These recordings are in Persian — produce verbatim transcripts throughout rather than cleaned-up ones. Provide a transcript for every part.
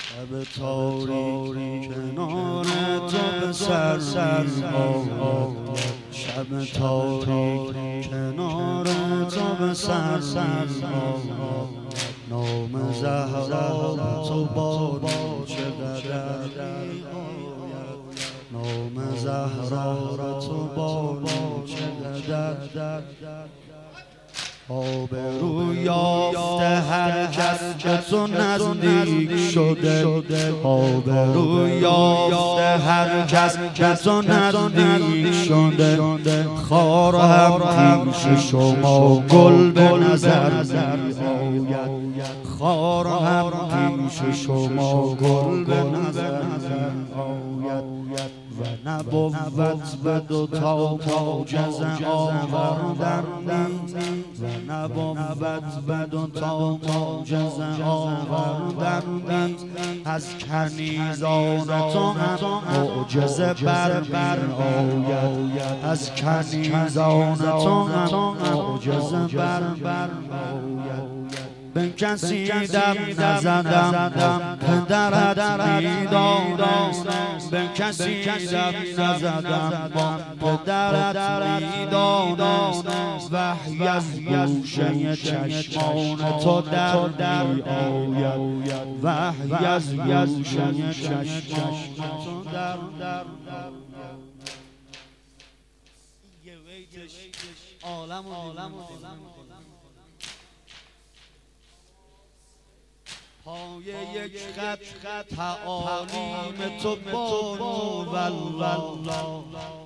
شب تاری کنار تو به سر آید، شب تاری کنار تو به سر آید، نام زهرا تو باد چقدر آید، نام زهرا تو باد چقدر آبرو یافته هر کس که تو نزدیک شده، آبرو یافته هر کس که تو نزدیک شده، خار هم پیش شما گل به نظر آید، خار هم پیش شما گل به نظر آید، و نبود به دو تا معجزه آوردن نیست، و نبود به دو تا معجزه آوردن نیست، از کنیزان تو هم معجزه بر بر آید، از کنیزان تو هم معجزه بر بر آید. به کسی دم نزدم پدرت میدانست، به کسی دم نزدم پدرت میدانست، وحی از گوشه چشمان تو در می آید، وحی از گوشه چشمان تو در در عالم عالم پای یک خط خط تعالیم تو بانو والله،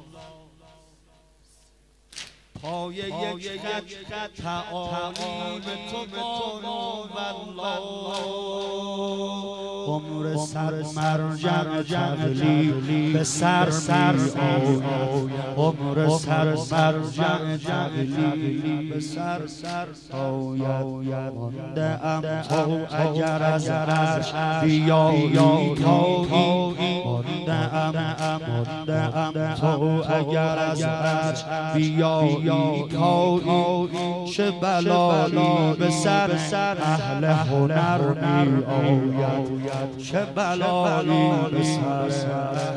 پای یک خط خط تعالیم تو بانو والله، عمر سر مرجع جهلی به سر سر آید، عمر سر مرجع جهلی به سر سر آید، مانده ام تو اگر از عرش بیایی تایی، مانده ام مانده ام تو اگر از عرش بیایی تایی، چه بلایی به سر اهل هنر می آید، چه بلایی به سر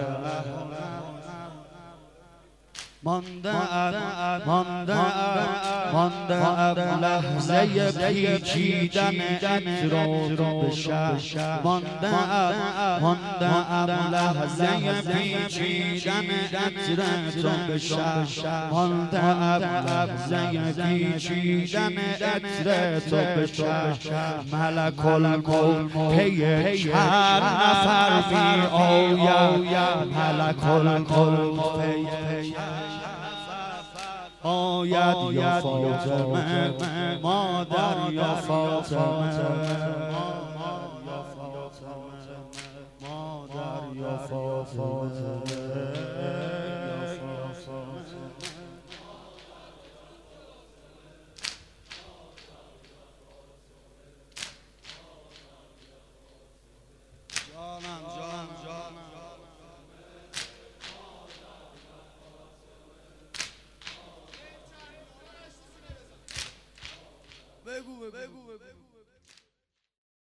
مانده ام مانده ام مانده ام لحظه پیچیدن عطر به شهر، مانده ام مانده ام لحظه پیچیدن عطر به شهر، مانده ام لحظه پیچیدن عطر تو به شهر، ملک الموت پی چند نفر می آید، ملک الموت پی آید، یا فاطمه مادر یا فاطمه مادر یا فاطمه.